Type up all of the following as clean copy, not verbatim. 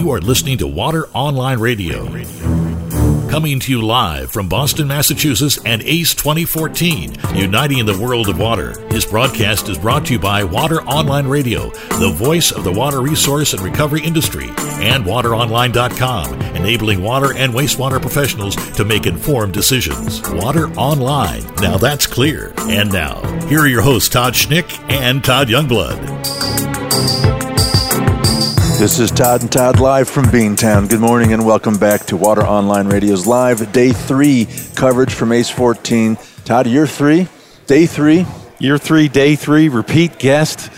You are listening to Water Online Radio. Coming to you live from Boston, Massachusetts and ACE 2014, uniting the world of water. This broadcast is brought to you by Water Online Radio, the voice of the water resource and recovery industry, and wateronline.com, enabling water and wastewater professionals to make informed decisions. Water Online. Now that's clear. And now, here are your hosts, Todd Schnick and Todd Youngblood. This is Todd and Todd live from Beantown. Good morning and welcome back to Water Online Radio's live Day 3 coverage from ACE 14. Todd, year 3, Day 3. Year 3, Day 3, repeat guest.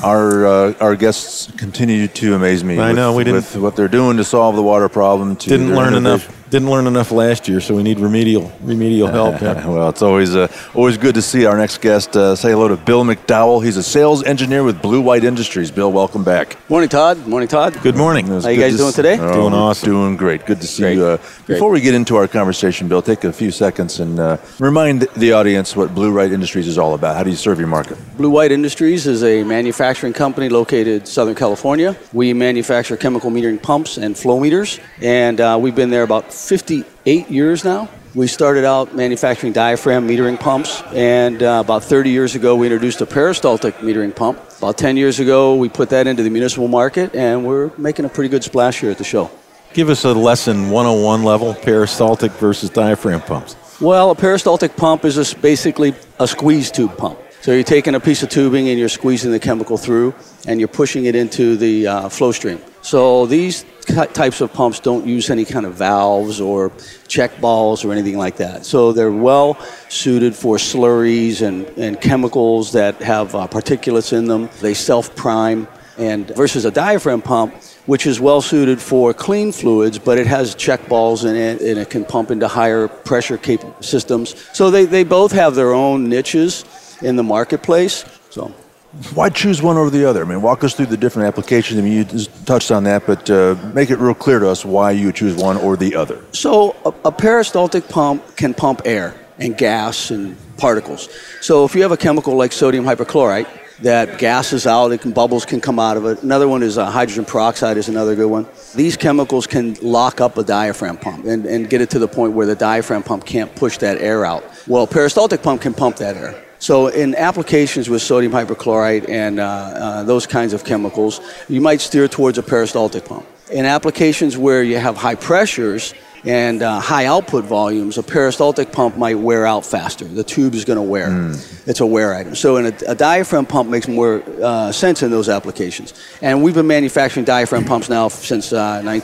Our guests continue to amaze me. I know, with what they're doing to solve the water problem. Didn't learn enough last year, so we need remedial help. Yeah. Well, it's always good to see our next guest. Say hello to Bill McDowell. He's a sales engineer with Blue White Industries. Bill, welcome back. Morning, Todd. Morning, Todd. Good morning. How you guys doing today? Doing awesome. Doing great. Good to see you. Before we get into our conversation, Bill, take a few seconds and remind the audience what Blue White Industries is all about. How do you serve your market? Blue White Industries is a manufacturing company located in Southern California. We manufacture chemical metering pumps and flow meters, and we've been there about 58 years now. We started out manufacturing diaphragm metering pumps, and about 30 years ago we introduced a peristaltic metering pump. About 10 years ago we put that into the municipal market, and we're making a pretty good splash here at the show. Give us a lesson 101 level, peristaltic versus diaphragm pumps. Well, a peristaltic pump is basically a squeeze tube pump. So you're taking a piece of tubing and you're squeezing the chemical through and you're pushing it into the flow stream. So these types of pumps don't use any kind of valves or check balls or anything like that. So they're well suited for slurries and chemicals that have particulates in them. They self-prime, and versus a diaphragm pump, which is well suited for clean fluids, but it has check balls in it and it can pump into higher pressure systems. So they both have their own niches in the marketplace. So why choose one over the other? I mean, walk us through the different applications. I mean, you just touched on that, but make it real clear to us why you choose one or the other. So a peristaltic pump can pump air and gas and particles. So if you have a chemical like sodium hypochlorite that gases out, bubbles can come out of it. Another one is hydrogen peroxide is another good one. These chemicals can lock up a diaphragm pump and get it to the point where the diaphragm pump can't push that air out. Well, a peristaltic pump can pump that air. So in applications with sodium hypochlorite and those kinds of chemicals, you might steer towards a peristaltic pump. In applications where you have high pressures and high output volumes, a peristaltic pump might wear out faster. The tube is going to wear. It's a wear item. So a diaphragm pump makes more sense in those applications. And we've been manufacturing diaphragm pumps now since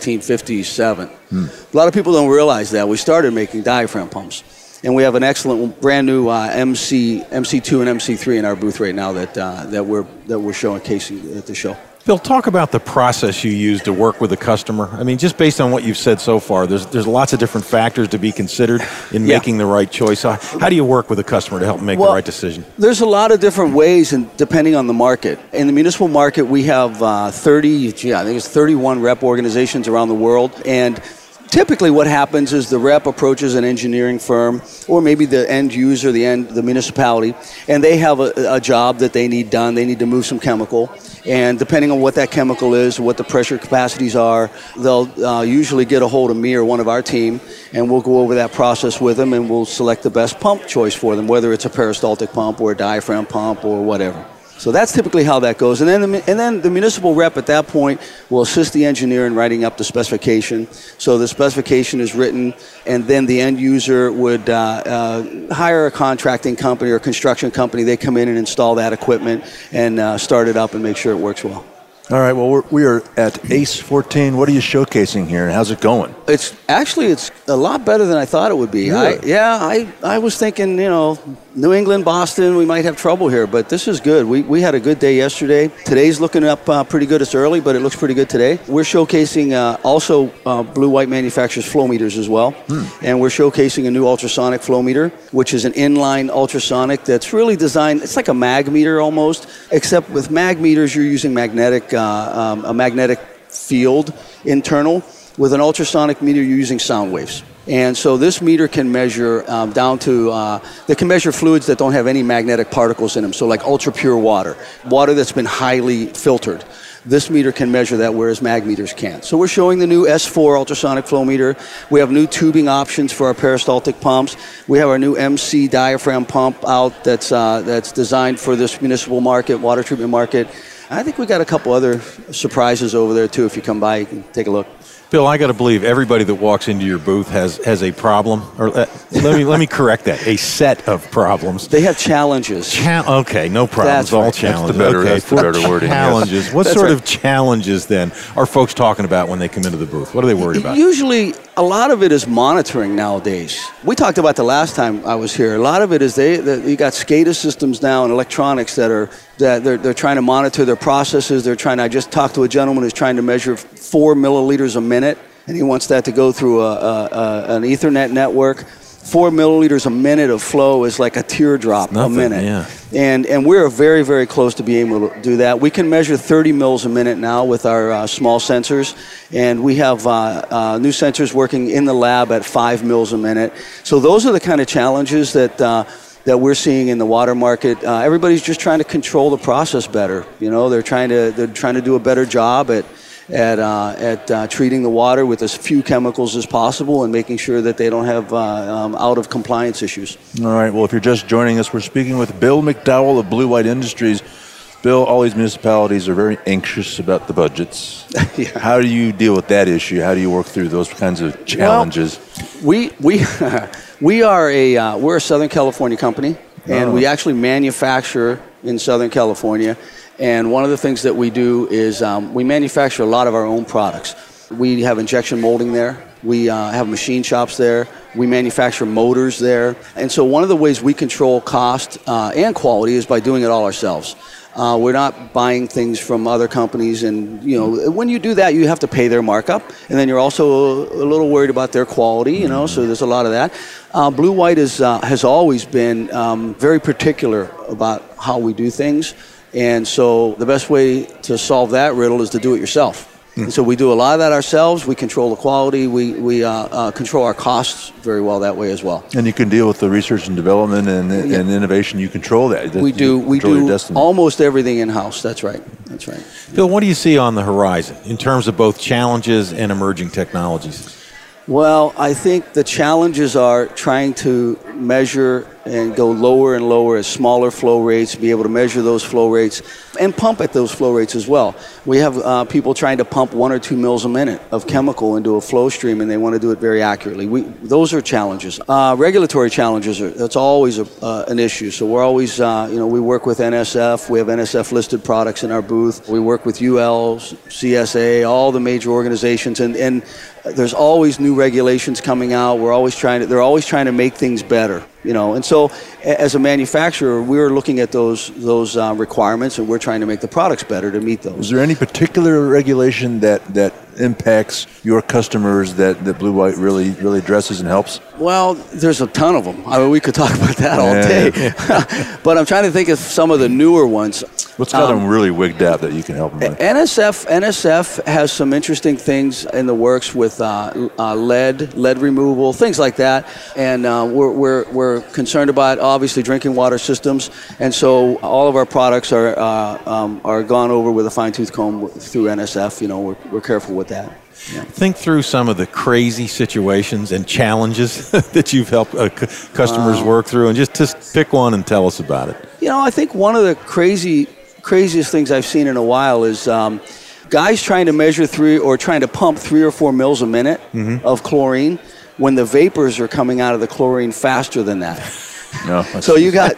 1957. A lot of people don't realize that. We started making diaphragm pumps. And we have an excellent, brand new MC2 and MC3 in our booth right now that we're showcasing at the show. Bill, talk about the process you use to work with a customer. I mean, just based on what you've said so far, there's lots of different factors to be considered in making the right choice. How do you work with a customer to help make the right decision? There's a lot of different ways, and depending on the market. In the municipal market, we have 31 rep organizations around the world, and typically what happens is the rep approaches an engineering firm or maybe the end user, the municipality, and they have a job that they need done. They need to move some chemical, and depending on what that chemical is, what the pressure capacities are, they'll usually get a hold of me or one of our team, and we'll go over that process with them, and we'll select the best pump choice for them, whether it's a peristaltic pump or a diaphragm pump or whatever. So that's typically how that goes. And then the municipal rep at that point will assist the engineer in writing up the specification. So the specification is written, and then the end user would hire a contracting company or construction company. They come in and install that equipment and start it up and make sure it works well. All right, well, we are at ACE 14. What are you showcasing here, and how's it going? It's a lot better than I thought it would be. Really? I was thinking, New England, Boston, we might have trouble here, but this is good. We had a good day yesterday. Today's looking up pretty good. It's early, but it looks pretty good today. We're showcasing also Blue White manufactures flow meters as well, and we're showcasing a new ultrasonic flow meter, which is an inline ultrasonic that's really designed, it's like a mag meter almost, except with mag meters you're using a magnetic field internal. With an ultrasonic meter, you're using sound waves. And so this meter can measure they can measure fluids that don't have any magnetic particles in them, so like ultra pure water that's been highly filtered. this meter can measure that, whereas mag meters can't. So we're showing the new S4 ultrasonic flow meter. We have new tubing options for our peristaltic pumps. We have our new MC diaphragm pump out that's designed for this municipal market, water treatment market. I think we got a couple other surprises over there too. If you come by, you can take a look. Bill, I got to believe everybody that walks into your booth has a problem. Or let me correct that. A set of problems. They have challenges. Okay, no problems. That's right. All challenges. That's the better wording. Challenges. Yes. What That's sort right. of challenges then are folks talking about when they come into the booth? What are they worried about? Usually, a lot of it is monitoring nowadays. We talked about the last time I was here. A lot of it is you got SCADA systems now and electronics that they're trying to monitor their processes. They're trying. I just talked to a gentleman who's trying to measure 4 milliliters a minute, and he wants that to go through an Ethernet network. 4 milliliters a minute of flow is like a teardrop a minute. Yeah. And we're very, very close to being able to do that. We can measure 30 mils a minute now with our small sensors, and we have new sensors working in the lab at 5 mils a minute. So those are the kind of challenges that we're seeing in the water market. Everybody's just trying to control the process better. You know, they're trying to do a better job at treating the water with as few chemicals as possible and making sure that they don't have out of compliance issues. All right. Well, if you're just joining us, we're speaking with Bill McDowell of Blue White Industries. Bill, all these municipalities are very anxious about the budgets. Yeah. How do you deal with that issue? How do you work through those kinds of challenges? Well, we're a Southern California company, and we actually manufacture in Southern California. And one of the things that we do is we manufacture a lot of our own products. We have injection molding there. We have machine shops there. We manufacture motors there. And so one of the ways we control cost and quality is by doing it all ourselves. We're not buying things from other companies, and when you do that, you have to pay their markup, and then you're also a little worried about their quality. So there's a lot of that. Blue White has always been very particular about how we do things. And so the best way to solve that riddle is to do it yourself. And so we do a lot of that ourselves. We control the quality. We control our costs very well that way as well. And you can deal with the research and development and innovation. You control that. We do your almost everything in-house. That's right. Bill, what do you see on the horizon in terms of both challenges and emerging technologies? Well, I think the challenges are trying to measure and go lower and lower as smaller flow rates, be able to measure those flow rates and pump at those flow rates as well. We have people trying to pump 1 or 2 mils a minute of chemical into a flow stream, and they want to do it very accurately. Those are challenges. Regulatory challenges, that's always an issue. So we're always, we work with NSF. We have NSF listed products in our booth. We work with UL, CSA, all the major organizations, and there's always new regulations coming out. They're always trying to make things better, and so as a manufacturer, we're looking at those requirements, and we're trying to make the products better to meet those. Is there any particular regulation that impacts your customers that Blue White really addresses and helps? Well, there's a ton of them. I mean, we could talk about that all day. But I'm trying to think of some of the newer ones. What's got them really wigged out that you can help them with? NSF has some interesting things in the works with lead removal, things like that. And we're concerned about, obviously, drinking water systems. And so all of our products are gone over with a fine-tooth comb through NSF. We're careful with that. Yeah. Think through some of the crazy situations and challenges that you've helped customers work through, and just pick one and tell us about it. I think one of the craziest things I've seen in a while is guys trying to measure trying to pump 3 or 4 mils a minute of chlorine when the vapors are coming out of the chlorine faster than that. No. So you got,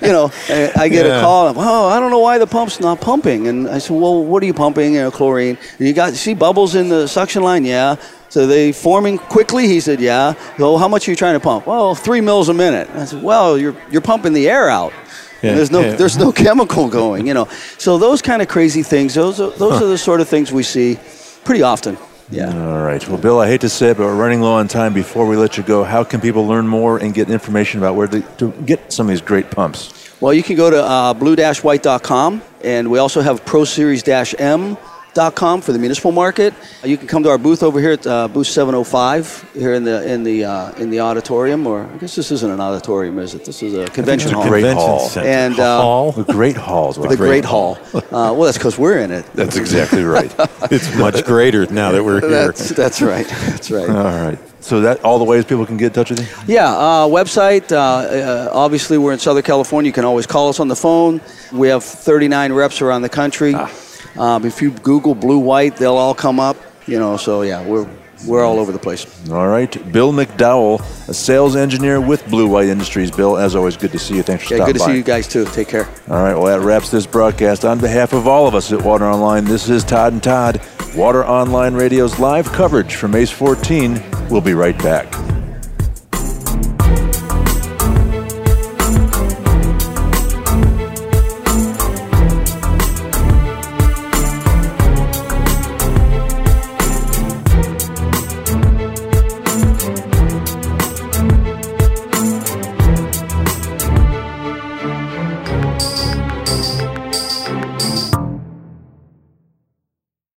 I get a call. I don't know why the pump's not pumping. And I said, well, what are you pumping? Chlorine. You see bubbles in the suction line? Yeah. So they forming quickly? He said, yeah. So how much are you trying to pump? Well, 3 mils a minute. I said, well, you're pumping the air out. Yeah, there's no chemical going. So those kind of crazy things. Those are the sort of things we see pretty often. Yeah. All right. Well, Bill, I hate to say it, but we're running low on time. Before we let you go, how can people learn more and get information about where to get some of these great pumps? Well, you can go to blue-white.com, and we also have Pro Series-M wateronline.com for the municipal market. You can come to our booth over here at booth 705 here in the auditorium, or I guess this isn't an auditorium, is it? This is a convention hall. Great hall. And a great hall. The Great Hall. Well, that's because we're in it. That's exactly right. It's much greater now that we're here. That's right. That's right. All right. So that all the ways people can get in touch with you? Yeah, website. Obviously, we're in Southern California. You can always call us on the phone. We have 39 reps around the country. If you Google Blue White, they'll all come up. So yeah, we're all over the place. All right. Bill McDowell, a sales engineer with Blue White Industries. Bill, as always, good to see you. Thanks for stopping by. Good to see you guys, too. Take care. All right. Well, that wraps this broadcast. On behalf of all of us at Water Online, this is Todd and Todd. Water Online Radio's live coverage from ACE 14. We'll be right back.